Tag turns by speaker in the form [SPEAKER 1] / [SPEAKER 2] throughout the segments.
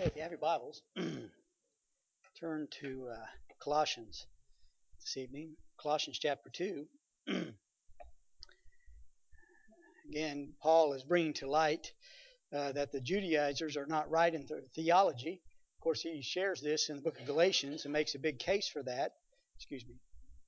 [SPEAKER 1] Hey, if you have your Bibles, turn to Colossians this evening. Colossians chapter 2. Again, Paul is bringing to light that the Judaizers are not right in their theology. Of course, he shares this in the book of Galatians and makes a big case for that. Excuse me.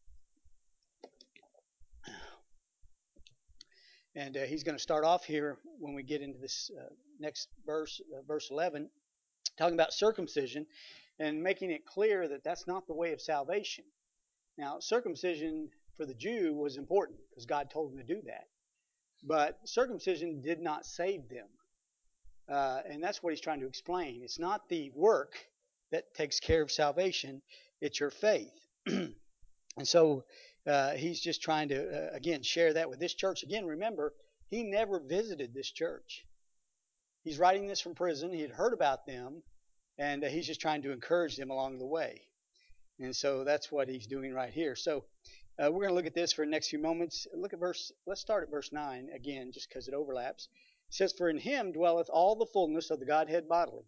[SPEAKER 1] And he's going to start off here when we get into this next verse, verse 11, talking about circumcision and making it clear that that's not the way of salvation. Now, circumcision for the Jew was important because God told him to do that. But circumcision did not save them. And that's what he's trying to explain. It's not the work that takes care of salvation, it's your faith. And so he's just trying to, again, share that with this church. Again, remember, he never visited this church. He's writing this from prison. He had heard about them, and he's just trying to encourage them along the way. And so that's what he's doing right here. So we're going to look at this for the next few moments. Let's start at verse 9 again, just because it overlaps. It says, "For in him dwelleth all the fullness of the Godhead bodily.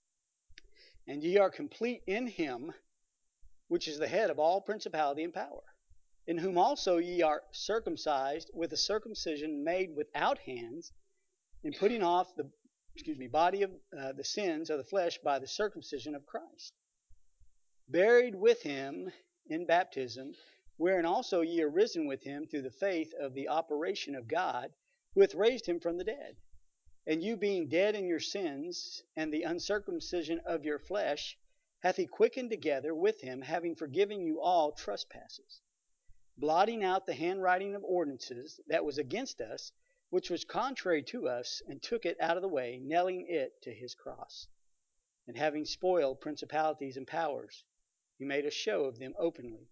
[SPEAKER 1] And ye are complete in him, which is the head of all principality and power. In whom also ye are circumcised with a circumcision made without hands, in putting off the body of the sins of the flesh by the circumcision of Christ. Buried with him in baptism, wherein also ye are risen with him through the faith of the operation of God, who hath raised him from the dead. And you being dead in your sins, and the uncircumcision of your flesh, hath he quickened together with him, having forgiven you all trespasses, blotting out the handwriting of ordinances that was against us, which was contrary to us, and took it out of the way, nailing it to his cross. And having spoiled principalities and powers, he made a show of them openly,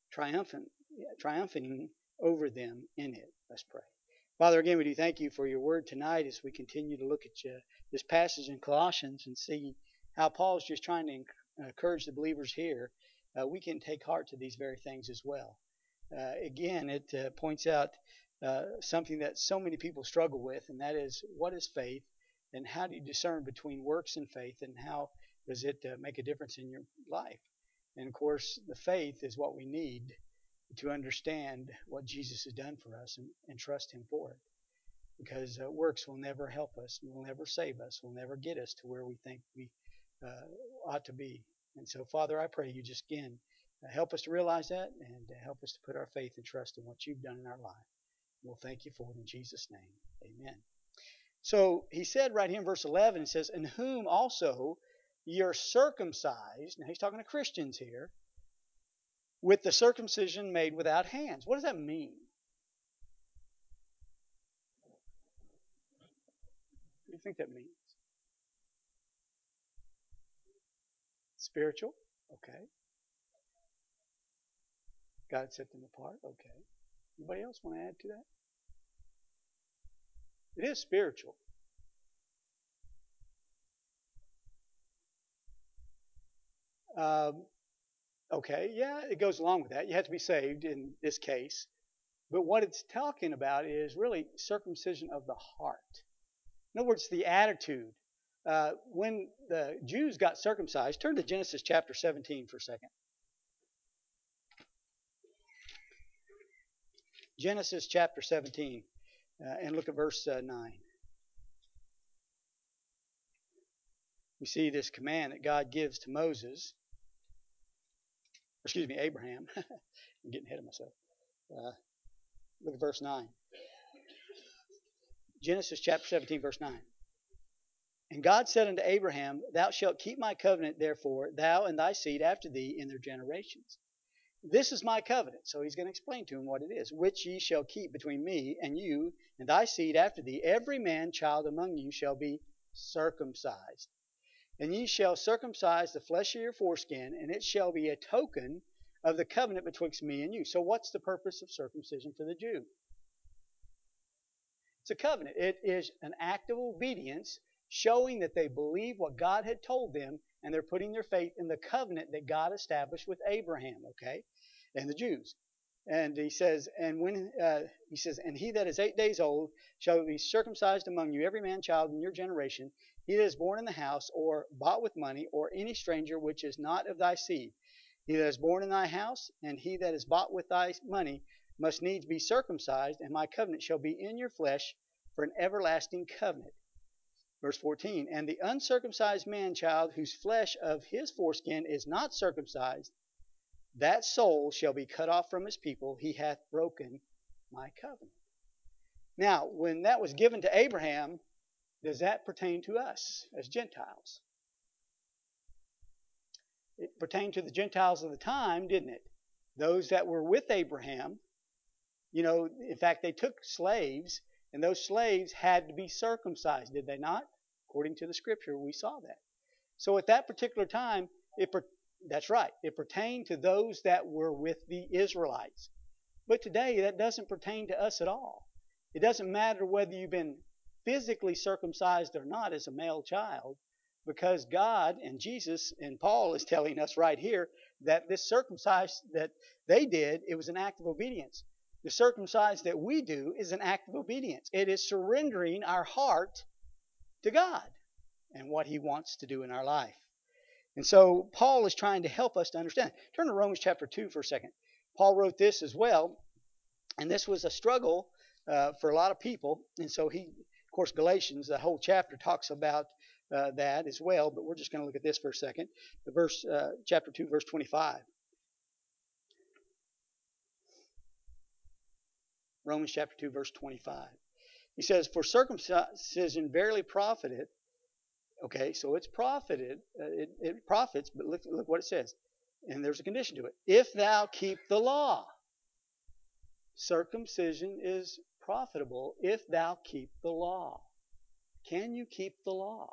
[SPEAKER 1] triumphing over them in it." Let's pray. Father, again, we do thank you for your word tonight as we continue to look at this passage in Colossians and see how Paul is just trying to encourage the believers here. We can take heart to these very things as well. Again, it points out something that so many people struggle with, and that is, what is faith, and how do you discern between works and faith, and how does it make a difference in your life? And of course, the faith is what we need to understand what Jesus has done for us and trust him for it. Because works will never help us, will never save us, will never get us to where we think we ought to be. And so, Father, I pray you just again help us to realize that and help us to put our faith and trust in what you've done in our life. We'll thank you for it in Jesus' name. Amen. So he said right here in verse 11, it says, "In whom also ye are circumcised." Now he's talking to Christians here. "With the circumcision made without hands." What does that mean? What do you think that means? Spiritual? Okay. God set them apart? Okay. Anybody else want to add to that? It is spiritual. Okay, yeah, it goes along with that. You have to be saved in this case. But what it's talking about is really circumcision of the heart. In other words, the attitude. When the Jews got circumcised, turn to Genesis chapter 17 for a second. Genesis chapter 17, and look at verse 9. We see this command that God gives to Moses. Abraham. I'm getting ahead of myself. Look at verse 9. Genesis chapter 17, verse 9. "And God said unto Abraham, Thou shalt keep my covenant, therefore, thou and thy seed after thee in their generations. This is my covenant." So he's going to explain to him what it is. "Which ye shall keep between me and you and thy seed after thee. Every man child among you shall be circumcised. And ye shall circumcise the flesh of your foreskin, and it shall be a token of the covenant betwixt me and you." So what's the purpose of circumcision for the Jew? It's a covenant. It is an act of obedience showing that they believe what God had told them, and they're putting their faith in the covenant that God established with Abraham, okay, and the Jews. And he says, and he that is 8 days old shall be circumcised among you, every man child in your generation. he that is born in the house, or bought with money, or any stranger which is not of thy seed. He that is born in thy house, and he that is bought with thy money, must needs be circumcised, and my covenant shall be in your flesh for an everlasting covenant. Verse 14, and the uncircumcised man child, whose flesh of his foreskin is not circumcised, that soul shall be cut off from his people. He hath broken my covenant. Now, when that was given to Abraham, does that pertain to us as Gentiles? It pertained to the Gentiles of the time, didn't it? Those that were with Abraham, in fact, they took slaves, and those slaves had to be circumcised, did they not? According to the scripture, we saw that. So at that particular time, that's right, it pertained to those that were with the Israelites. But today, that doesn't pertain to us at all. It doesn't matter whether you've been physically circumcised or not as a male child, because God and Jesus and Paul is telling us right here that this circumcise that they did, it was an act of obedience. The circumcise that we do is an act of obedience. It is surrendering our heart to God and what He wants to do in our life. And so Paul is trying to help us to understand. Turn to Romans chapter 2 for a second. Paul wrote this as well, and this was a struggle for a lot of people. And so of course, Galatians, the whole chapter talks about that as well, but we're just going to look at this for a second. Chapter 2, verse 25. Romans chapter 2, verse 25. He says, for circumcision verily profiteth. Okay, so it's profited. It profits, but look what it says. And there's a condition to it. If thou keep the law. Circumcision is profitable if thou keep the law. Can you keep the law?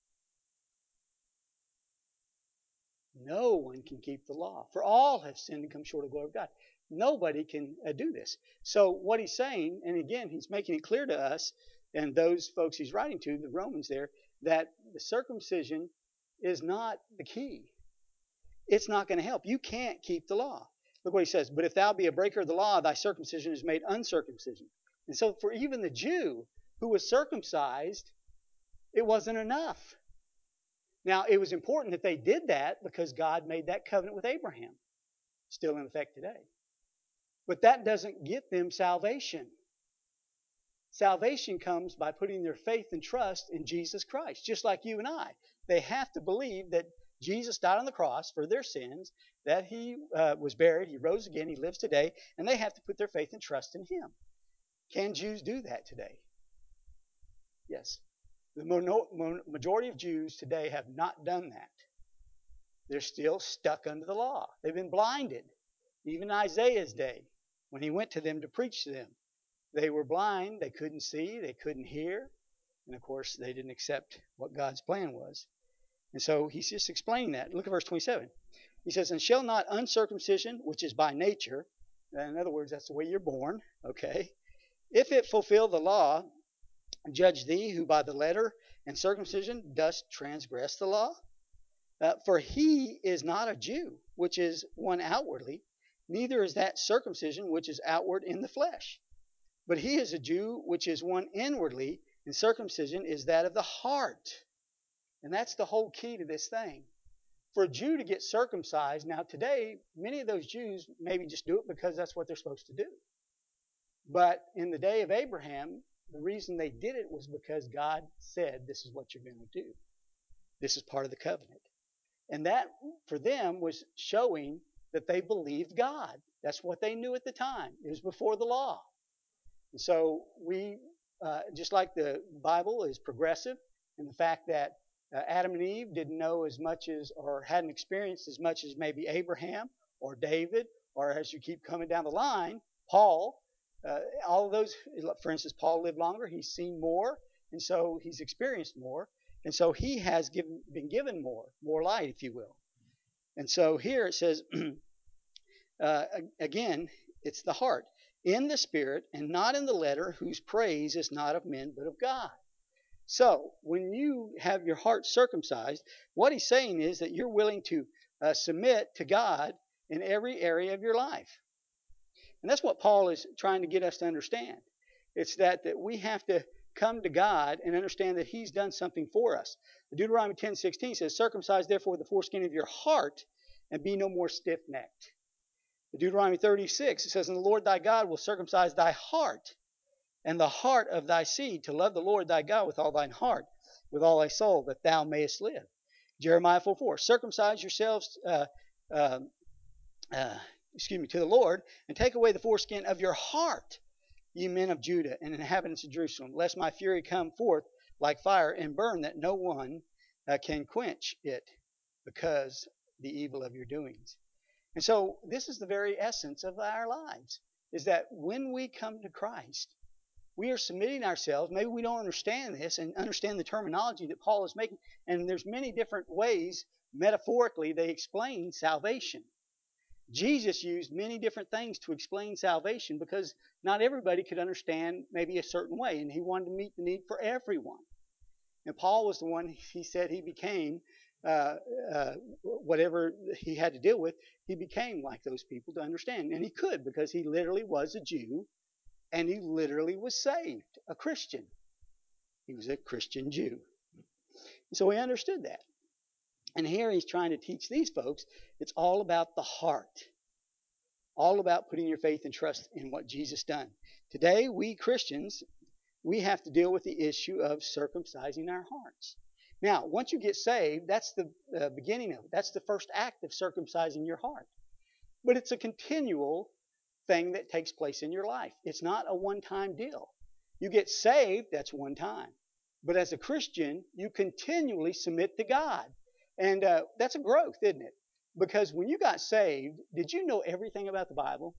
[SPEAKER 1] No one can keep the law. For all have sinned and come short of the glory of God. Nobody can do this. So what he's saying, and again, he's making it clear to us and those folks he's writing to, the Romans there, that the circumcision is not the key. It's not going to help. You can't keep the law. Look what he says. But if thou be a breaker of the law, thy circumcision is made uncircumcision. And so for even the Jew who was circumcised, it wasn't enough. Now, it was important that they did that because God made that covenant with Abraham. Still in effect today. But that doesn't get them salvation. Salvation comes by putting their faith and trust in Jesus Christ, just like you and I. They have to believe that Jesus died on the cross for their sins, that He was buried, He rose again, He lives today, and they have to put their faith and trust in Him. Can Jews do that today? Yes. The majority of Jews today have not done that. They're still stuck under the law. They've been blinded. Even Isaiah's day, when he went to them to preach to them, they were blind, they couldn't see, they couldn't hear, and of course they didn't accept what God's plan was. And so he's just explaining that. Look at verse 27. He says, and shall not uncircumcision, which is by nature, in other words, that's the way you're born, okay, if it fulfill the law, judge thee who by the letter and circumcision dost transgress the law? For he is not a Jew, which is one outwardly, neither is that circumcision which is outward in the flesh. But he is a Jew, which is one inwardly, and circumcision is that of the heart. And that's the whole key to this thing. For a Jew to get circumcised, now today, many of those Jews maybe just do it because that's what they're supposed to do. But in the day of Abraham, the reason they did it was because God said, this is what you're going to do. This is part of the covenant. And that, for them, was showing that they believed God. That's what they knew at the time. It was before the law. And so we, just like the Bible is progressive in the fact that Adam and Eve didn't know as much as, or hadn't experienced as much as maybe Abraham or David, or as you keep coming down the line, Paul, all of those, for instance, Paul lived longer, he's seen more, and so he's experienced more. And so he has been given more light, if you will. And so here it says, again, it's the heart, in the spirit and not in the letter, whose praise is not of men but of God. So when you have your heart circumcised, what he's saying is that you're willing to submit to God in every area of your life. And that's what Paul is trying to get us to understand. It's that we have to come to God and understand that He's done something for us. Deuteronomy 10:16 says, "Circumcise therefore the foreskin of your heart, and be no more stiff-necked." Deuteronomy 36, it says, "And the Lord thy God will circumcise thy heart, and the heart of thy seed, to love the Lord thy God with all thine heart, with all thy soul, that thou mayest live." Jeremiah 4:4, "Circumcise yourselves uh, to the Lord, and take away the foreskin of your heart, ye men of Judah and inhabitants of Jerusalem, lest my fury come forth like fire and burn, that no one can quench it, because the evil of your doings." And so this is the very essence of our lives, is that when we come to Christ, we are submitting ourselves. Maybe we don't understand this and understand the terminology that Paul is making. And there's many different ways, metaphorically, they explain salvation. Jesus used many different things to explain salvation because not everybody could understand maybe a certain way, and he wanted to meet the need for everyone. And Paul was the one, he said he became, whatever he had to deal with, he became like those people to understand. And he could, because he literally was a Jew, and he literally was saved, a Christian. He was a Christian Jew. So he understood that. And here he's trying to teach these folks, it's all about the heart. All about putting your faith and trust in what Jesus done. Today, we Christians, we have to deal with the issue of circumcising our hearts. Now, once you get saved, that's the beginning of it. That's the first act of circumcising your heart. But it's a continual thing that takes place in your life. It's not a one-time deal. You get saved, that's one time. But as a Christian, you continually submit to God. And that's a growth, isn't it? Because when you got saved, did you know everything about the Bible?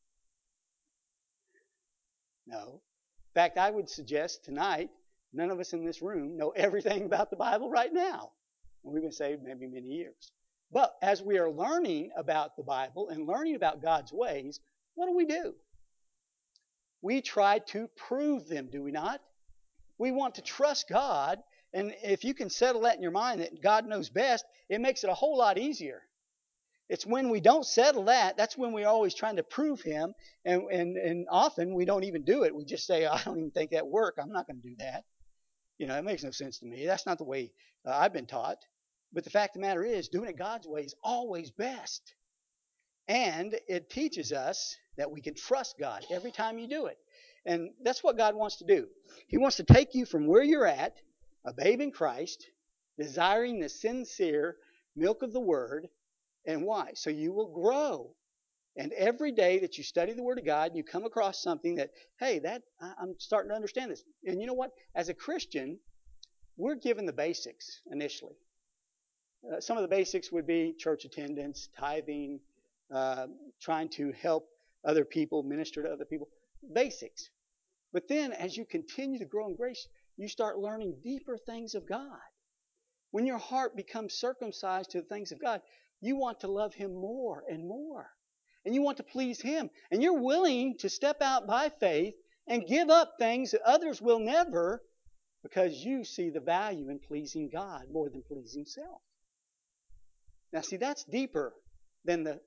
[SPEAKER 1] No. In fact, I would suggest tonight, none of us in this room know everything about the Bible right now. And we've been saved maybe many years. But as we are learning about the Bible and learning about God's ways, what do? We try to prove them, do we not? We want to trust God, and if you can settle that in your mind that God knows best, it makes it a whole lot easier. It's when we don't settle that, that's when we're always trying to prove Him, and often we don't even do it. We just say, I don't even think that work. I'm not going to do that. It makes no sense to me. That's not the way I've been taught. But the fact of the matter is, doing it God's way is always best. And it teaches us that we can trust God every time you do it. And that's what God wants to do. He wants to take you from where you're at, a babe in Christ, desiring the sincere milk of the Word. And why? So you will grow. And every day that you study the Word of God, you come across something that, hey, I'm starting to understand this. And you know what? As a Christian, we're given the basics initially. Some of the basics would be church attendance, tithing, trying to help other people, minister to other people. Basics. But then as you continue to grow in grace, you start learning deeper things of God. When your heart becomes circumcised to the things of God, you want to love Him more and more. And you want to please Him. And you're willing to step out by faith and give up things that others will never, because you see the value in pleasing God more than pleasing self. Now, see, that's deeper than the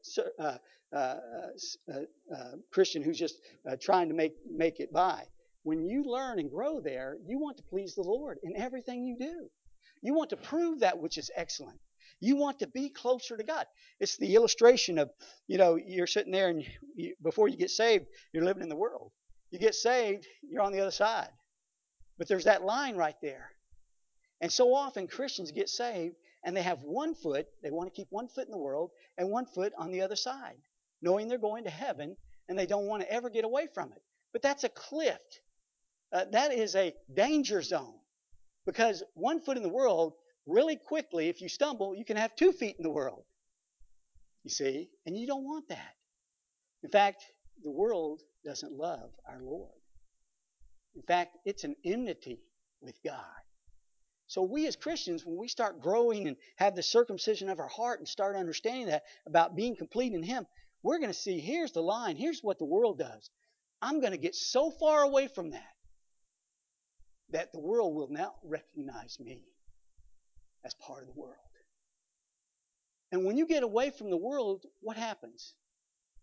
[SPEAKER 1] Christian who's just trying to make it by. When you learn and grow there, you want to please the Lord in everything you do. You want to prove that which is excellent. You want to be closer to God. It's the illustration of, you're sitting there and before you get saved, you're living in the world. You get saved, you're on the other side. But there's that line right there. And so often Christians get saved and they have one foot, they want to keep one foot in the world and one foot on the other side, knowing they're going to heaven and they don't want to ever get away from it. But that's a cliff. That is a danger zone, because one foot in the world, really quickly, if you stumble, you can have 2 feet in the world. You see? And you don't want that. In fact, the world doesn't love our Lord. In fact, it's an enmity with God. So we as Christians, when we start growing and have the circumcision of our heart and start understanding that about being complete in Him, we're going to see, here's the line, here's what the world does. I'm going to get so far away from that the world will not recognize me as part of the world. And when you get away from the world, what happens?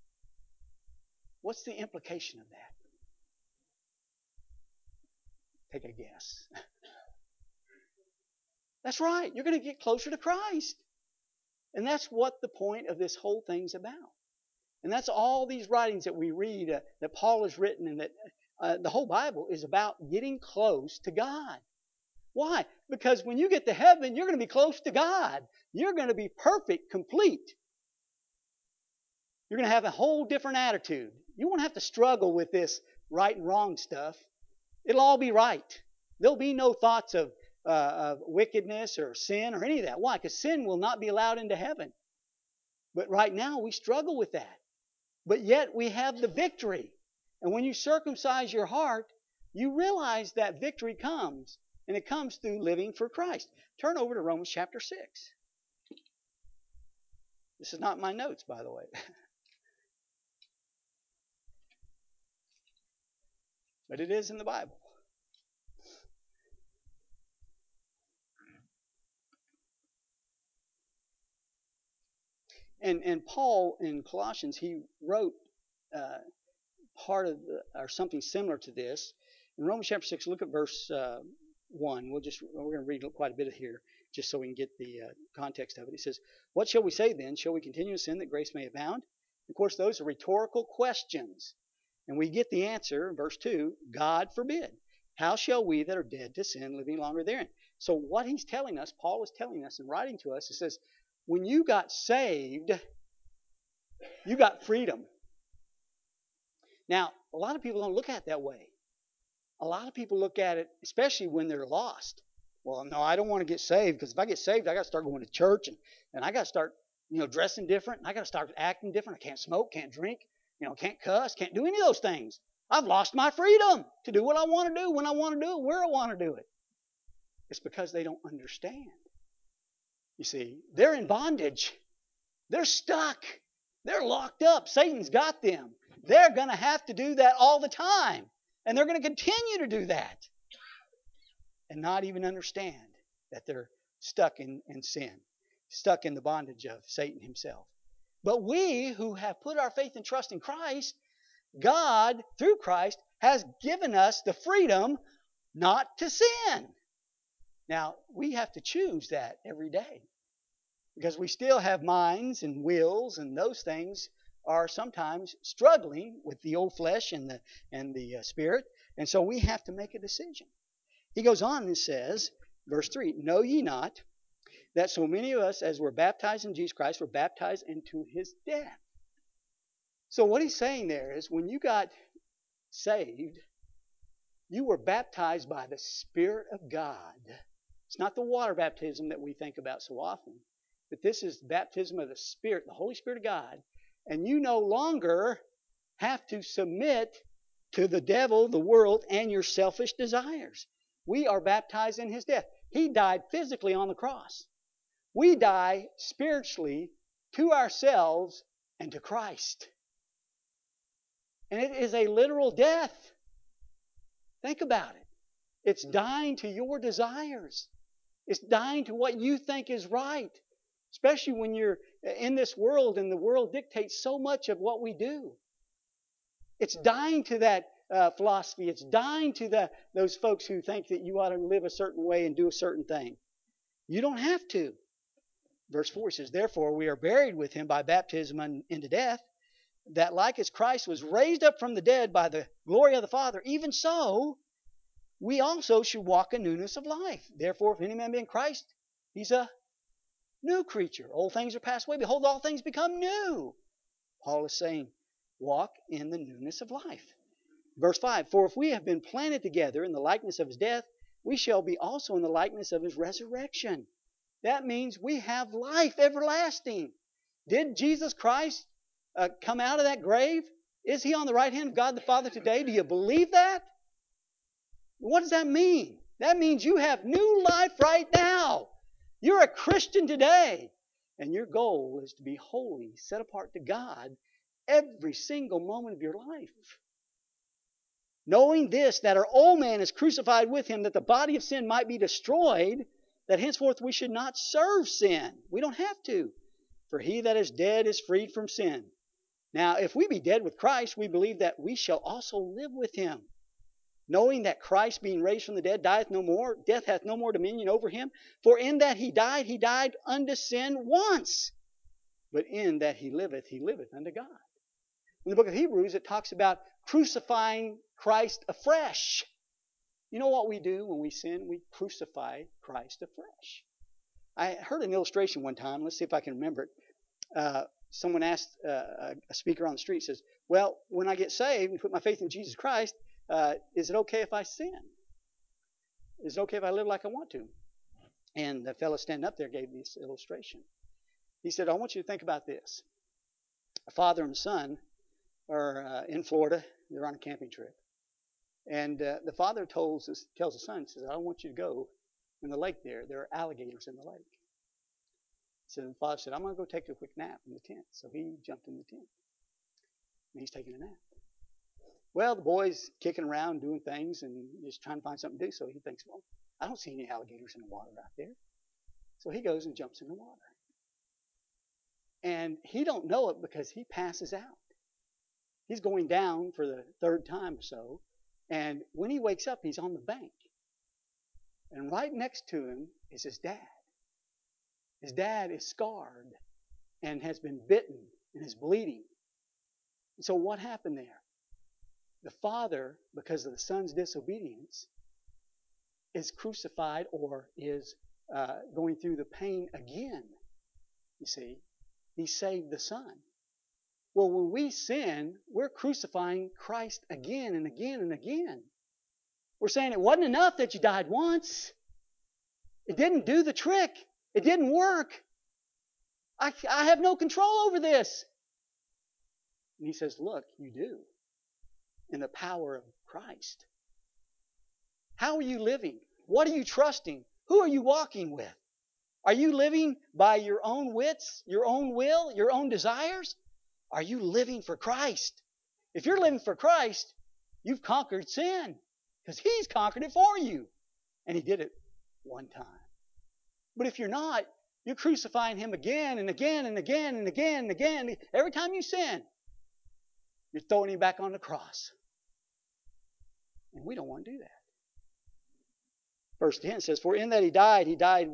[SPEAKER 1] What's the implication of that? Take a guess. That's right. You're going to get closer to Christ. And that's what the point of this whole thing's about. And that's all these writings that we read that Paul has written, and that the whole Bible is about getting close to God. Why? Because when you get to heaven, you're going to be close to God. You're going to be perfect, complete. You're going to have a whole different attitude. You won't have to struggle with this right and wrong stuff. It'll all be right. There'll be no thoughts of wickedness or sin or any of that. Why? Because sin will not be allowed into heaven. But right now we struggle with that. But yet we have the victory. And when you circumcise your heart, you realize that victory comes. And it comes through living for Christ. Turn over to Romans chapter 6. This is not my notes, by the way. But it is in the Bible. And Paul in Colossians, he wrote part of or something similar to this. In Romans chapter 6, look at verse 1. We're going to read quite a bit here just so we can get the context of it. It says, "What shall we say then? Shall we continue in sin that grace may abound?" Of course, those are rhetorical questions. And we get the answer in verse 2, God forbid. How shall we that are dead to sin live any longer therein? So what he's telling us, Paul is telling us and writing to us, it says, when you got saved, you got freedom. Now, a lot of people don't look at it that way. A lot of people look at it, especially when they're lost. Well, no, I don't want to get saved, because if I get saved, I got to start going to church, and I got to start, dressing different. And I got to start acting different. I can't smoke, can't drink, can't cuss, can't do any of those things. I've lost my freedom to do what I want to do, when I want to do it, where I want to do it. It's because they don't understand. You see, they're in bondage. They're stuck. They're locked up. Satan's got them. They're going to have to do that all the time. And they're going to continue to do that. And not even understand that they're stuck in sin. Stuck in the bondage of Satan himself. But we who have put our faith and trust in Christ, God, through Christ, has given us the freedom not to sin. Now, we have to choose that every day. Because we still have minds and wills, and those things are sometimes struggling with the old flesh and the spirit. And so we have to make a decision. He goes on and says, verse 3, "Know ye not that so many of us as were baptized in Jesus Christ were baptized into his death?" So what he's saying there is, when you got saved, you were baptized by the Spirit of God. It's not the water baptism that we think about so often. But this is baptism of the Spirit, the Holy Spirit of God. And you no longer have to submit to the devil, the world, and your selfish desires. We are baptized in his death. He died physically on the cross. We die spiritually to ourselves and to Christ. And it is a literal death. Think about it. It's dying to your desires. It's dying to what you think is right. Especially when you're in this world and the world dictates so much of what we do. It's dying to that philosophy. It's dying to those folks who think that you ought to live a certain way and do a certain thing. You don't have to. Verse 4 says, "Therefore we are buried with him by baptism into death, that like as Christ was raised up from the dead by the glory of the Father, even so we also should walk in newness of life. Therefore, if any man be in Christ, he's a new creature. Old things are passed away. Behold, all things become new." Paul is saying, walk in the newness of life. Verse 5, "For if we have been planted together in the likeness of his death, we shall be also in the likeness of his resurrection." That means we have life everlasting. Did Jesus Christ come out of that grave? Is he on the right hand of God the Father today? Do you believe that? What does that mean? That means you have new life right now. You're a Christian today. And your goal is to be holy, set apart to God every single moment of your life. "Knowing this, that our old man is crucified with him, that the body of sin might be destroyed, that henceforth we should not serve sin." We don't have to. "For he that is dead is freed from sin. Now, if we be dead with Christ, we believe that we shall also live with him." knowing that Christ being raised from the dead dieth no more, death hath no more dominion over him. For in that he died unto sin once. But in that he liveth unto God. In the book of Hebrews, it talks about crucifying Christ afresh. You know what we do when we sin? We crucify Christ afresh. I heard an illustration one time. Let's see if I can remember it. Someone asked a speaker on the street, says, well, when I get saved and put my faith in Jesus Christ, is it okay if I sin? Is it okay if I live like I want to? And the fellow standing up there gave this illustration. He said, I want you to think about this. A father and son are in Florida. They're on a camping trip. And the father tells the son, says, I don't want you to go in the lake there. There are alligators in the lake. So the father said, I'm going to go take a quick nap in the tent. So he jumped in the tent. And he's taking a nap. Well, the boy's kicking around doing things and just trying to find something to do. So he thinks, well, I don't see any alligators in the water out there. So he goes and jumps in the water. And he don't know it because he passes out. He's going down for the third time or so. And when he wakes up, he's on the bank. And right next to him is his dad. His dad is scarred and has been bitten and is bleeding. And so what happened there? The father, because of the son's disobedience, is crucified or is going through the pain again. You see, he saved the son. Well, when we sin, we're crucifying Christ again and again and again. We're saying it wasn't enough that you died once. It didn't do the trick. It didn't work. I have no control over this. And he says, look, you do. In the power of Christ. How are you living? What are you trusting? Who are you walking with? Are you living by your own wits, your own will, your own desires? Are you living for Christ? If you're living for Christ, you've conquered sin because He's conquered it for you. And He did it one time. But if you're not, you're crucifying Him again and again and again and again and again. Every time you sin, you're throwing Him back on the cross. And we don't want to do that. Verse 10 says, for in that he died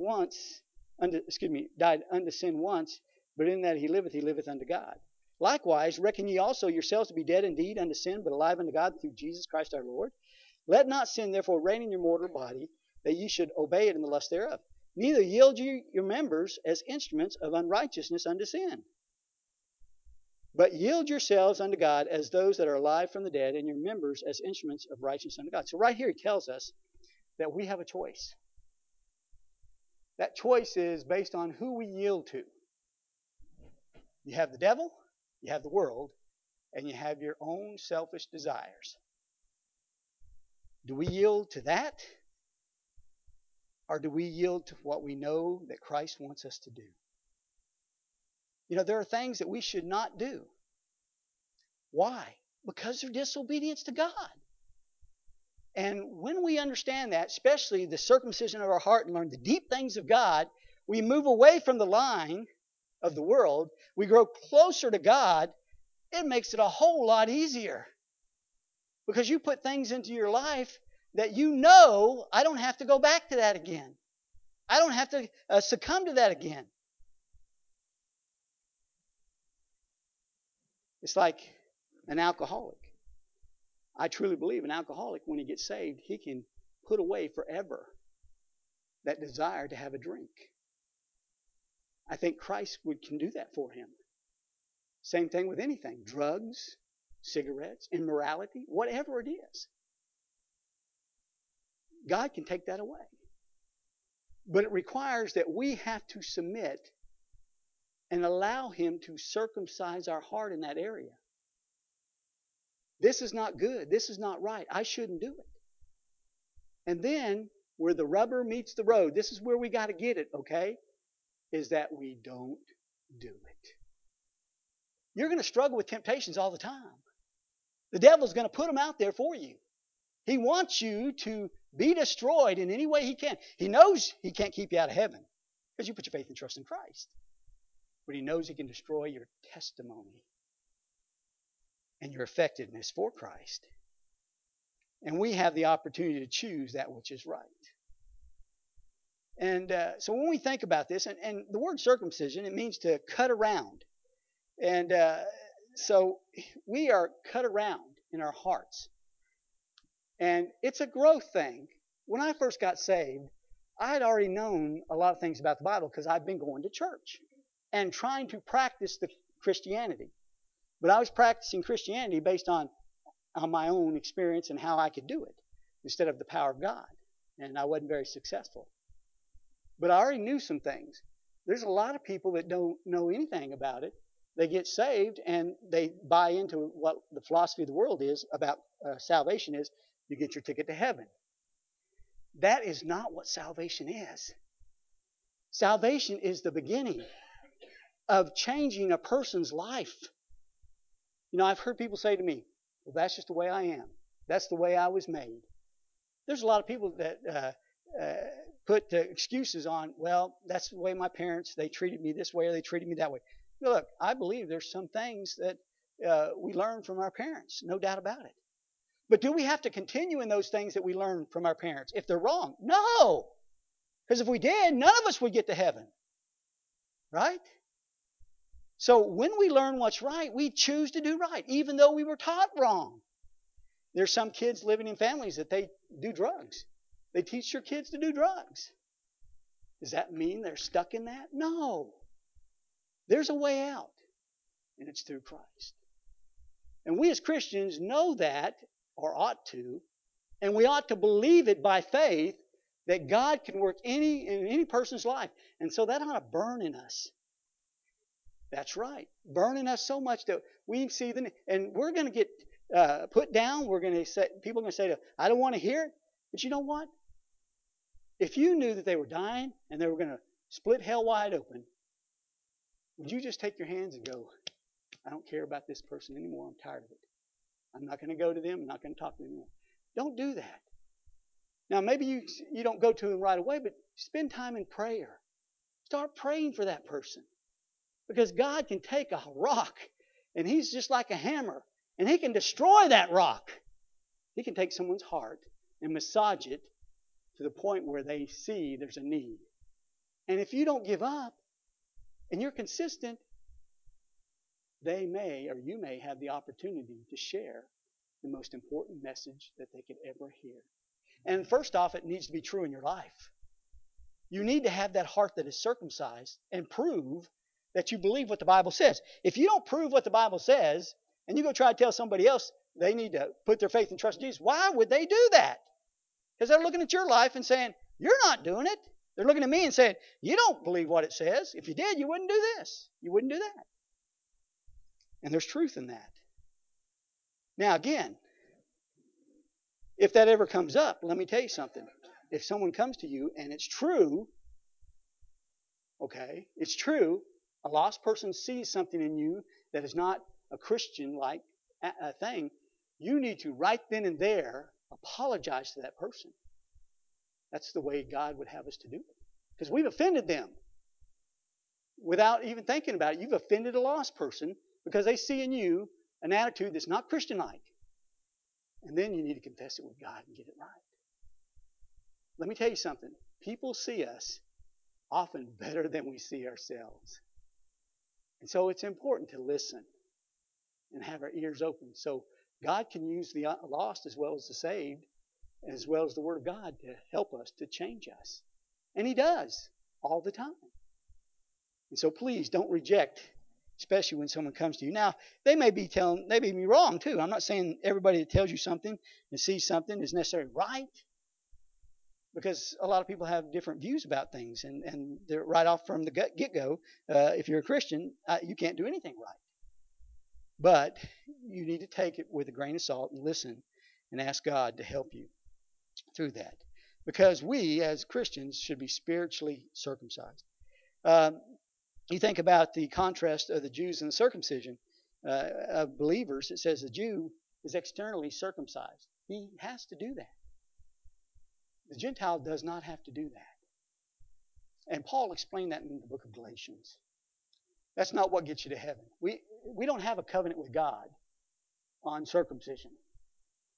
[SPEAKER 1] died unto sin once, but in that he liveth unto God. Likewise, reckon ye also yourselves to be dead indeed unto sin, but alive unto God through Jesus Christ our Lord. Let not sin therefore reign in your mortal body, that ye should obey it in the lust thereof. Neither yield ye your members as instruments of unrighteousness unto sin, but yield yourselves unto God as those that are alive from the dead, and your members as instruments of righteousness unto God. So right here he tells us that we have a choice. That choice is based on who we yield to. You have the devil, you have the world, and you have your own selfish desires. Do we yield to that? Or do we yield to what we know that Christ wants us to do? You know, there are things that we should not do. Why? Because they're disobedience to God. And when we understand that, especially the circumcision of our heart and learn the deep things of God, we move away from the line of the world. We grow closer to God. It makes it a whole lot easier. Because you put things into your life that you know, I don't have to go back to that again. I don't have to succumb to that again. It's like an alcoholic. I truly believe an alcoholic, when he gets saved, he can put away forever that desire to have a drink. I think Christ can do that for him. Same thing with anything. Drugs, cigarettes, immorality, whatever it is. God can take that away. But it requires that we have to submit and allow Him to circumcise our heart in that area. This is not good. This is not right. I shouldn't do it. And then, where the rubber meets the road, this is where we got to get it, okay? Is that we don't do it. You're going to struggle with temptations all the time. The devil's going to put them out there for you. He wants you to be destroyed in any way he can. He knows he can't keep you out of heaven because you put your faith and trust in Christ. But he knows he can destroy your testimony and your effectiveness for Christ. And we have the opportunity to choose that which is right. And so when we think about this, and the word circumcision, it means to cut around. And so we are cut around in our hearts. And it's a growth thing. When I first got saved, I had already known a lot of things about the Bible because I've been going to church and trying to practice the Christianity. But I was practicing Christianity based on my own experience and how I could do it instead of the power of God. And I wasn't very successful. But I already knew some things. There's a lot of people that don't know anything about it. They get saved and they buy into what the philosophy of the world is about salvation is you get your ticket to heaven. That is not what salvation is. Salvation is the beginning of changing a person's life. You know, I've heard people say to me, well, that's just the way I am. That's the way I was made. There's a lot of people that put excuses on, well, that's the way my parents, they treated me this way or they treated me that way. Look, I believe there's some things that we learn from our parents, no doubt about it. But do we have to continue in those things that we learn from our parents if they're wrong? No. Because if we did, none of us would get to heaven. Right? So when we learn what's right, we choose to do right, even though we were taught wrong. There's some kids living in families that they do drugs. They teach their kids to do drugs. Does that mean they're stuck in that? No. There's a way out, and it's through Christ. And we as Christians know that, or ought to, and we ought to believe it by faith that God can work in any person's life. And so that ought to burn in us. That's right. Burn in us so much that we see and we're going to get put down. We're going to say, people are going to say, I don't want to hear it. But you know what? If you knew that they were dying and they were going to split hell wide open, would you just take your hands and go, I don't care about this person anymore. I'm tired of it. I'm not going to go to them. I'm not going to talk to them anymore. Don't do that. Now, maybe you don't go to them right away, but spend time in prayer. Start praying for that person. Because God can take a rock, and He's just like a hammer, and He can destroy that rock. He can take someone's heart and massage it to the point where they see there's a need. And if you don't give up, and you're consistent, they may, or you may, have the opportunity to share the most important message that they could ever hear. And first off, it needs to be true in your life. You need to have that heart that is circumcised and prove that you believe what the Bible says. If you don't prove what the Bible says, and you go try to tell somebody else they need to put their faith and trust in Jesus, why would they do that? Because they're looking at your life and saying, you're not doing it. They're looking at me and saying, you don't believe what it says. If you did, you wouldn't do this. You wouldn't do that. And there's truth in that. Now again, if that ever comes up, let me tell you something. If someone comes to you and it's true, okay, it's true, a lost person sees something in you that is not a Christian-like thing, you need to right then and there apologize to that person. That's the way God would have us to do it. Because we've offended them. Without even thinking about it, you've offended a lost person because they see in you an attitude that's not Christian-like. And then you need to confess it with God and get it right. Let me tell you something. People see us often better than we see ourselves. And so it's important to listen and have our ears open. So God can use the lost as well as the saved, as well as the Word of God to help us, to change us. And He does all the time. And so please don't reject, especially when someone comes to you. Now, they may be wrong too. I'm not saying everybody that tells you something and sees something is necessarily right. Because a lot of people have different views about things, and they're right off from the get-go. If you're a Christian, you can't do anything right. But you need to take it with a grain of salt and listen and ask God to help you through that. Because we, as Christians, should be spiritually circumcised. You think about the contrast of the Jews and the circumcision of believers. It says the Jew is externally circumcised. He has to do that. The Gentile does not have to do that. And Paul explained that in the book of Galatians. That's not what gets you to heaven. We don't have a covenant with God on circumcision.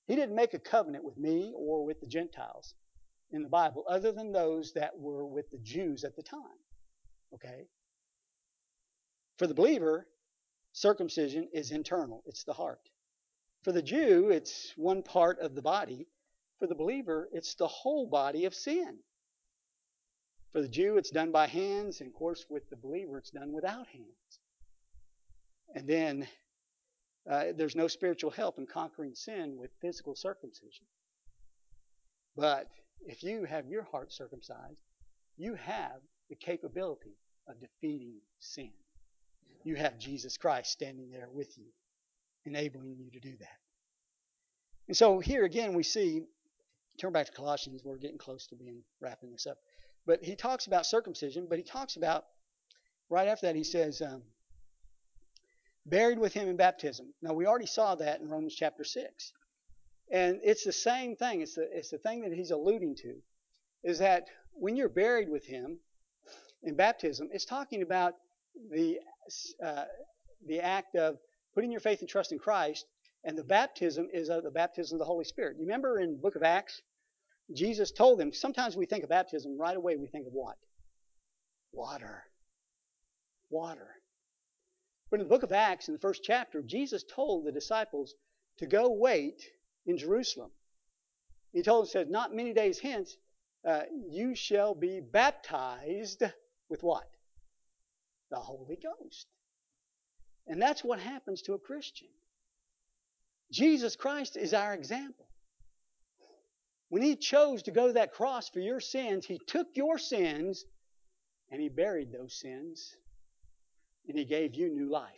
[SPEAKER 1] He didn't make a covenant with me or with the Gentiles in the Bible other than those that were with the Jews at the time. Okay? For the believer, circumcision is internal, it's the heart. For the Jew, it's one part of the body. For the believer, it's the whole body of sin. For the Jew, it's done by hands, and of course, with the believer, it's done without hands. And then there's no spiritual help in conquering sin with physical circumcision. But if you have your heart circumcised, you have the capability of defeating sin. You have Jesus Christ standing there with you, enabling you to do that. And so here again we see, turn back to Colossians, we're getting close to wrapping this up. But he talks about circumcision, but he talks about, right after that he says, buried with him in baptism. Now we already saw that in Romans chapter 6. And it's the same thing. It's the thing that he's alluding to, is that when you're buried with him in baptism, it's talking about the act of putting your faith and trust in Christ, and the baptism is the baptism of the Holy Spirit. You remember in the book of Acts, Jesus told them, sometimes we think of baptism, right away we think of what? Water. Water. But in the book of Acts, in the first chapter, Jesus told the disciples to go wait in Jerusalem. He told them, said, not many days hence, you shall be baptized with what? The Holy Ghost. And that's what happens to a Christian. Jesus Christ is our example. When he chose to go to that cross for your sins, he took your sins and he buried those sins and he gave you new life.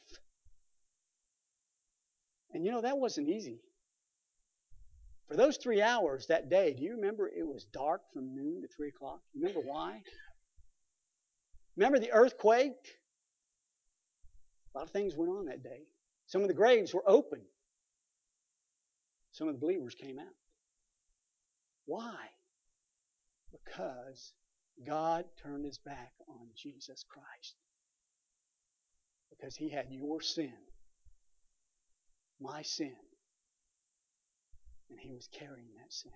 [SPEAKER 1] And that wasn't easy. For those 3 hours that day, do you remember it was dark from noon to 3 o'clock? You remember why? Remember the earthquake? A lot of things went on that day. Some of the graves were open. Some of the believers came out. Why? Because God turned his back on Jesus Christ. Because he had your sin, my sin, and he was carrying that sin.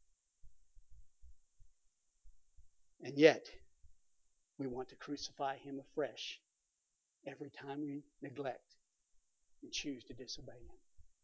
[SPEAKER 1] And yet, we want to crucify him afresh every time we neglect and choose to disobey him.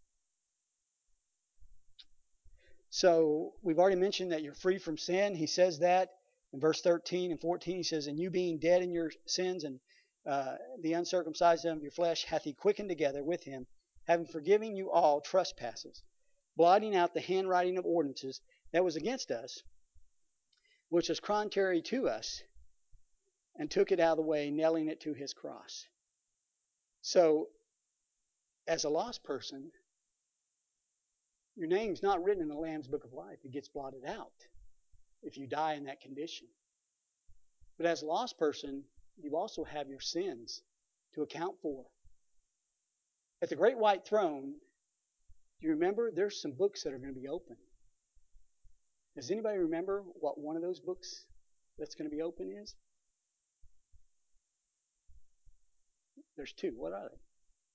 [SPEAKER 1] So, we've already mentioned that you're free from sin. He says that in verse 13 and 14. He says, and you being dead in your sins and the uncircumcised of your flesh hath he quickened together with him, having forgiven you all trespasses, blotting out the handwriting of ordinances that was against us, which was contrary to us, and took it out of the way, nailing it to his cross. So, as a lost person, your name's not written in the Lamb's Book of Life. It gets blotted out if you die in that condition. But as a lost person, you also have your sins to account for. At the great white throne, do you remember there's some books that are going to be open? Does anybody remember what one of those books that's going to be open is? There's two. What are they?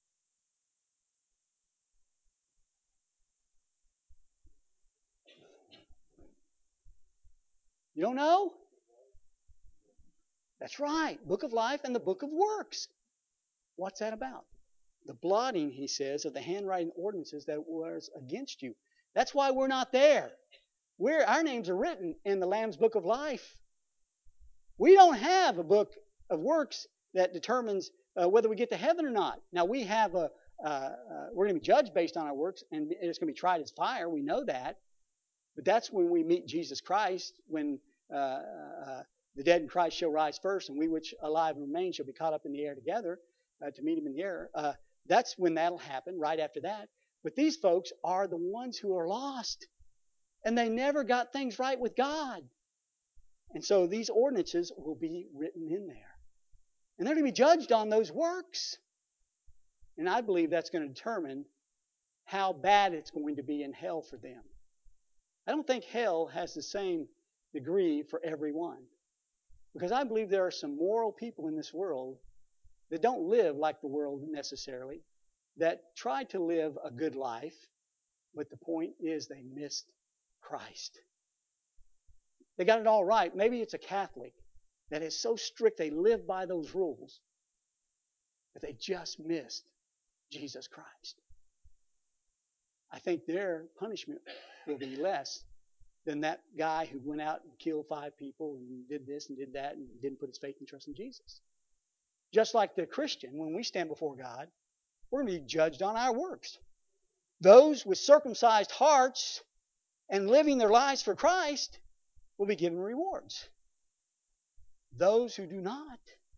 [SPEAKER 1] You don't know? That's right. Book of Life and the Book of Works. What's that about? The blotting, he says, of the handwriting ordinances that was against you. That's why we're not there. Our names are written in the Lamb's Book of Life. We don't have a book of works that determines whether we get to heaven or not. Now we have we're going to be judged based on our works, and it's going to be tried as fire. We know that, but that's when we meet Jesus Christ. When the dead in Christ shall rise first, and we which alive remain shall be caught up in the air together to meet him in the air. That's when that'll happen. Right after that. But these folks are the ones who are lost, and they never got things right with God. And so these ordinances will be written in there. And they're going to be judged on those works. And I believe that's going to determine how bad it's going to be in hell for them. I don't think hell has the same degree for everyone. Because I believe there are some moral people in this world that don't live like the world necessarily, that try to live a good life, But the point is they missed Christ. They got it all right. Maybe it's a Catholic that is so strict they live by those rules, but they just missed Jesus Christ. I think their punishment will be less than that guy who went out and killed 5 people and did this and did that and didn't put his faith and trust in Jesus. Just like the Christian, when we stand before God, we're going to be judged on our works. Those with circumcised hearts and living their lives for Christ will be given rewards. Those who do not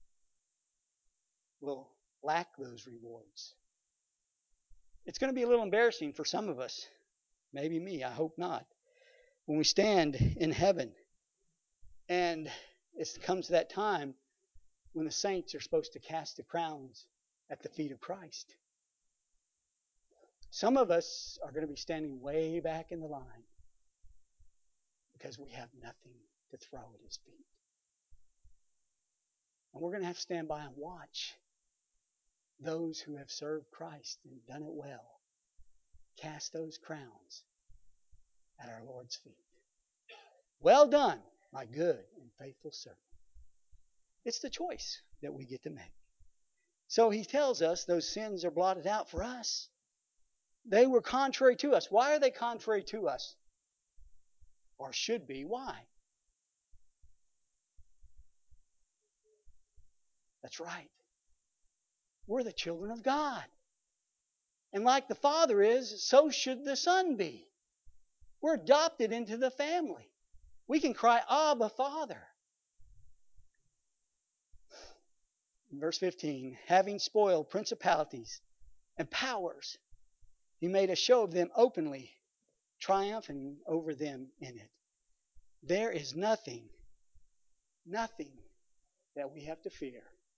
[SPEAKER 1] will lack those rewards. It's going to be a little embarrassing for some of us. Maybe me, I hope not. When we stand in heaven and it comes to that time when the saints are supposed to cast the crowns at the feet of Christ. Some of us are going to be standing way back in the line because we have nothing to throw at his feet. And we're going to have to stand by and watch those who have served Christ and done it well cast those crowns at our Lord's feet. Well done, my good and faithful servant. It's the choice that we get to make. So he tells us those sins are blotted out for us. They were contrary to us. Why are they contrary to us? Or should be. Why? That's right. We're the children of God. And like the Father is, so should the Son be. We're adopted into the family. We can cry, Abba, Father. In verse 15, having spoiled principalities and powers, he made a show of them openly, triumphing over them in it. There is nothing that we have to fear.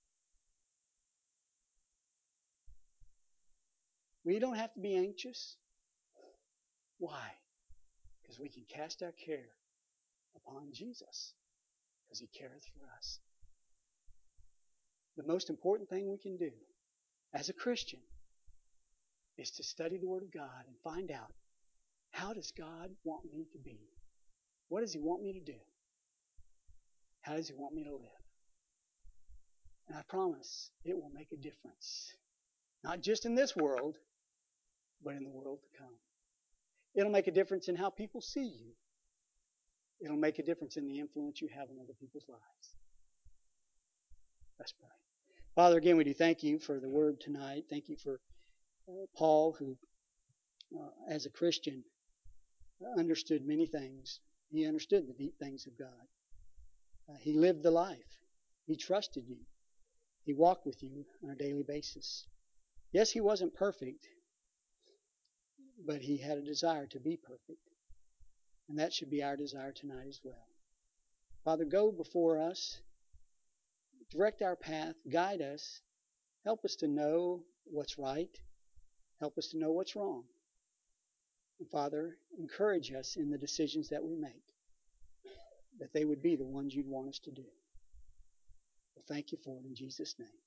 [SPEAKER 1] We don't have to be anxious. Why? Because we can cast our care upon Jesus, because he careth for us. The most important thing we can do as a Christian is to study the Word of God and find out, how does God want me to be? What does he want me to do? How does he want me to live? And I promise it will make a difference. Not just in this world, but in the world to come. It'll make a difference in how people see you. It'll make a difference in the influence you have on other people's lives. Let's pray. Father, again, we do thank you for the word tonight. Thank you for Paul, who, as a Christian, understood many things. He understood the deep things of God. He lived the life. He trusted you. He walked with you on a daily basis. Yes, he wasn't perfect, but he had a desire to be perfect. And that should be our desire tonight as well. Father, go before us. Direct our path. Guide us. Help us to know what's right. Help us to know what's wrong. And Father, encourage us in the decisions that we make, that they would be the ones you'd want us to do. Well, thank you for it in Jesus' name.